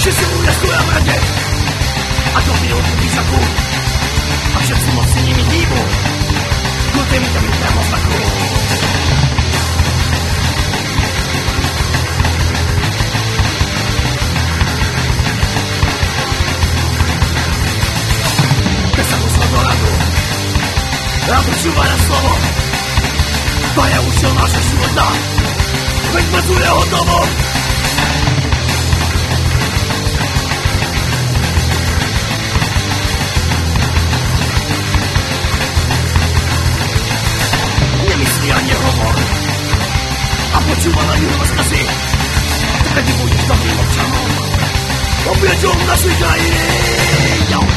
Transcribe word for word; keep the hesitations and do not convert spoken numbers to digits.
že si ľudia stoja v rade a to by od výsaku a všetci moci nimi hýbu kľudem to mi priamo v baku. Keď sa musel do radu a počúva na slovo to je účel nášho života veď mŕtvu je hotovo. Nemyslí a nehovor a počúva na jeho rozkazy vtedy budeš dobrým občanom obieťou našej krajiny.